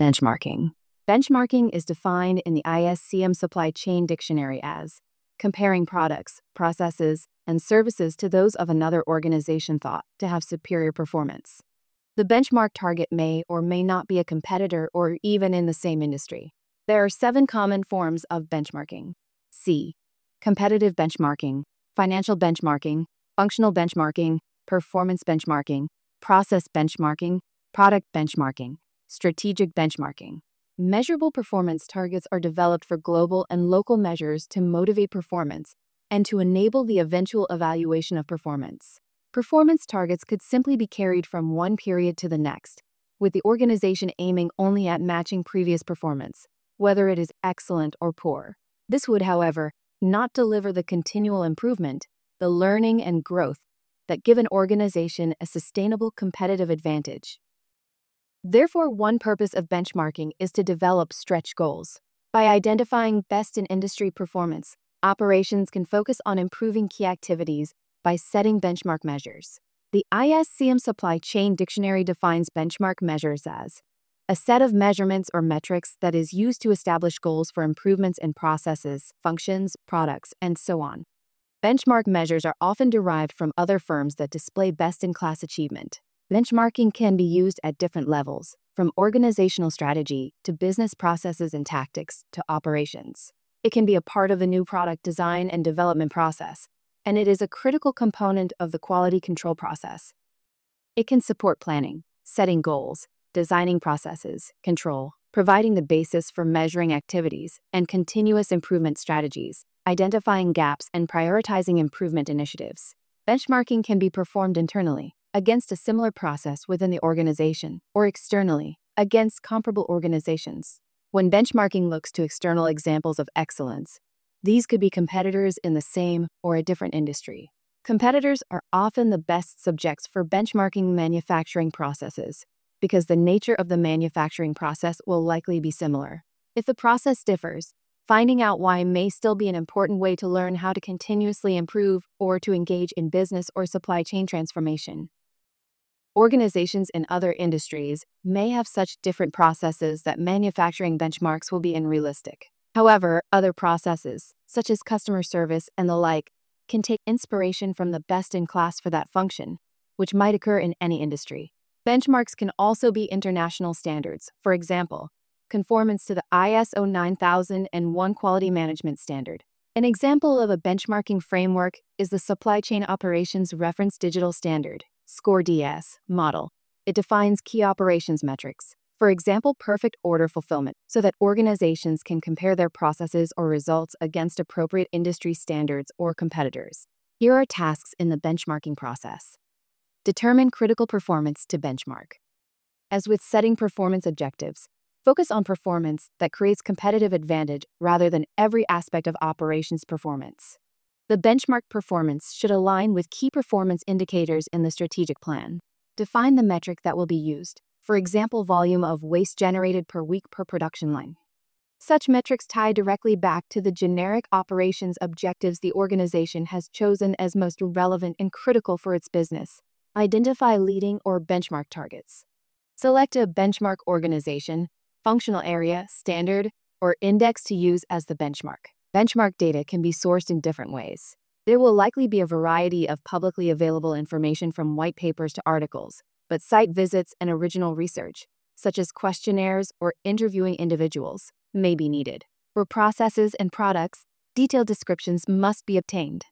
Benchmarking. Benchmarking is defined in the ISCM Supply Chain Dictionary as comparing products, processes, and services to those of another organization thought to have superior performance. The benchmark target may or may not be a competitor or even in the same industry. There are 7 common forms of benchmarking. C. Competitive benchmarking, financial benchmarking, functional benchmarking, performance benchmarking, process benchmarking, product benchmarking, strategic benchmarking. Measurable performance targets are developed for global and local measures to motivate performance and to enable the eventual evaluation of performance. Performance targets could simply be carried from one period to the next, with the organization aiming only at matching previous performance, whether it is excellent or poor. This would, however, not deliver the continual improvement, the learning and growth that give an organization a sustainable competitive advantage. Therefore, one purpose of benchmarking is to develop stretch goals. By identifying best-in-industry performance, operations can focus on improving key activities by setting benchmark measures. The ISCM Supply Chain Dictionary defines benchmark measures as a set of measurements or metrics that is used to establish goals for improvements in processes, functions, products, and so on. Benchmark measures are often derived from other firms that display best-in-class achievement. Benchmarking can be used at different levels, from organizational strategy to business processes and tactics to operations. It can be a part of the new product design and development process, and it is a critical component of the quality control process. It can support planning, setting goals, designing processes, control, providing the basis for measuring activities, and continuous improvement strategies, identifying gaps and prioritizing improvement initiatives. Benchmarking can be performed internally, against a similar process within the organization, or externally, against comparable organizations. When benchmarking looks to external examples of excellence, these could be competitors in the same or a different industry. Competitors are often the best subjects for benchmarking manufacturing processes, because the nature of the manufacturing process will likely be similar. If the process differs, finding out why may still be an important way to learn how to continuously improve or to engage in business or supply chain transformation. Organizations in other industries may have such different processes that manufacturing benchmarks will be unrealistic. However, other processes, such as customer service and the like, can take inspiration from the best in class for that function, which might occur in any industry. Benchmarks can also be international standards, for example, conformance to the ISO 9001 quality management standard. An example of a benchmarking framework is the Supply Chain Operations Reference Digital Standard, SCORE-DS, model. It defines key operations metrics, for example, perfect order fulfillment, so that organizations can compare their processes or results against appropriate industry standards or competitors. Here are tasks in the benchmarking process. Determine critical performance to benchmark. As with setting performance objectives, focus on performance that creates competitive advantage rather than every aspect of operations performance. The benchmark performance should align with key performance indicators in the strategic plan. Define the metric that will be used, for example, volume of waste generated per week per production line. Such metrics tie directly back to the generic operations objectives the organization has chosen as most relevant and critical for its business. Identify leading or benchmark targets. Select a benchmark organization, functional area, standard, or index to use as the benchmark. Benchmark data can be sourced in different ways. There will likely be a variety of publicly available information from white papers to articles, but site visits and original research, such as questionnaires or interviewing individuals, may be needed. For processes and products, detailed descriptions must be obtained.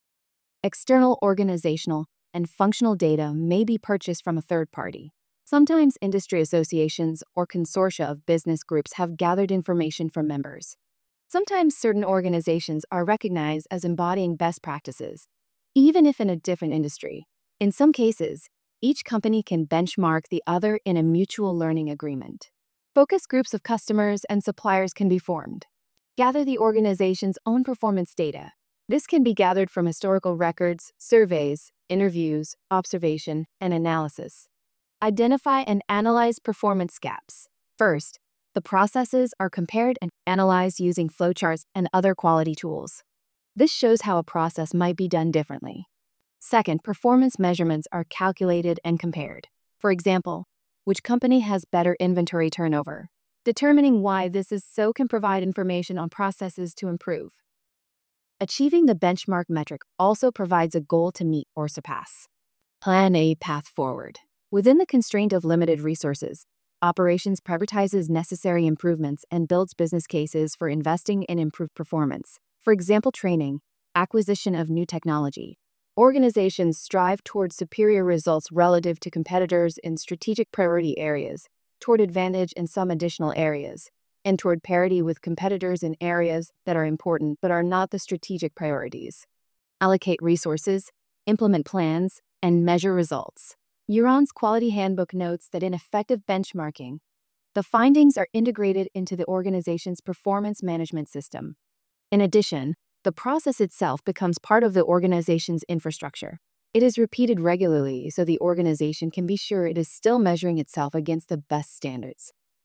External organizational and functional data may be purchased from a third party. Sometimes industry associations or consortia of business groups have gathered information from members. Sometimes certain organizations are recognized as embodying best practices, even if in a different industry. In some cases, each company can benchmark the other in a mutual learning agreement. Focus groups of customers and suppliers can be formed. Gather the organization's own performance data. This can be gathered from historical records, surveys, interviews, observation, and analysis. Identify and analyze performance gaps. First, the processes are compared and analyzed using flowcharts and other quality tools. This shows how a process might be done differently. Second, performance measurements are calculated and compared. For example, which company has better inventory turnover? Determining why this is so can provide information on processes to improve. Achieving the benchmark metric also provides a goal to meet or surpass. Plan a path forward. Within the constraint of limited resources, operations prioritizes necessary improvements and builds business cases for investing in improved performance. For example, training, acquisition of new technology. Organizations strive toward superior results relative to competitors in strategic priority areas, toward advantage in some additional areas, and toward parity with competitors in areas that are important but are not the strategic priorities. Allocate resources, implement plans, and measure results. Huron's Quality Handbook notes that in effective benchmarking, the findings are integrated into the organization's performance management system. In addition, the process itself becomes part of the organization's infrastructure. It is repeated regularly so the organization can be sure it is still measuring itself against the best standards.